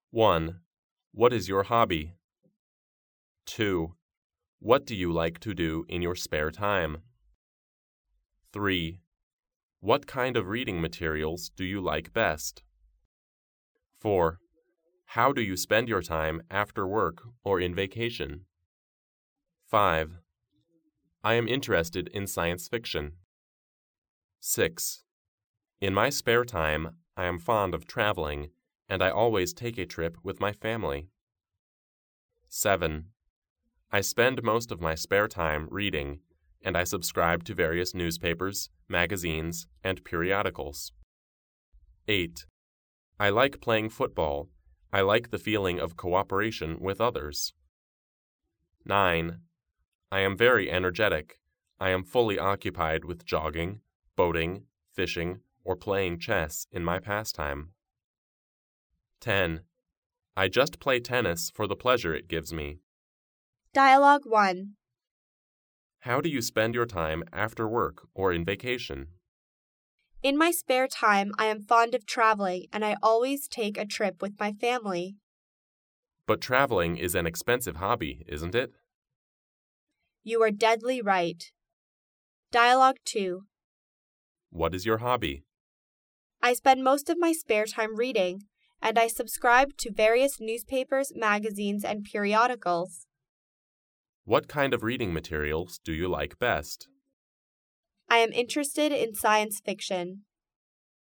1. What is your hobby? 2. What do you like to do in your spare time? 3. What kind of reading materials do you like best? 4. How do you spend your time after work or in vacation? 5. I am interested in science fiction. 6. In my spare time, I am fond of traveling, and I always take a trip with my family. 7. I spend most of my spare time reading, and I subscribe to various newspapers, magazines, and periodicals. 8. I like playing football. I like the feeling of cooperation with others. 9. I am very energetic. I am fully occupied with jogging, boating, fishing, or playing chess in my pastime. 10. I just play tennis for the pleasure it gives me. Dialogue 1. How do you spend your time after work or in vacation? In my spare time, I am fond of traveling, and I always take a trip with my family. But traveling is an expensive hobby, isn't it? You are deadly right. Dialogue 2. What is your hobby? I spend most of my spare time reading, and I subscribe to various newspapers, magazines, and periodicals. What kind of reading materials do you like best? I am interested in science fiction.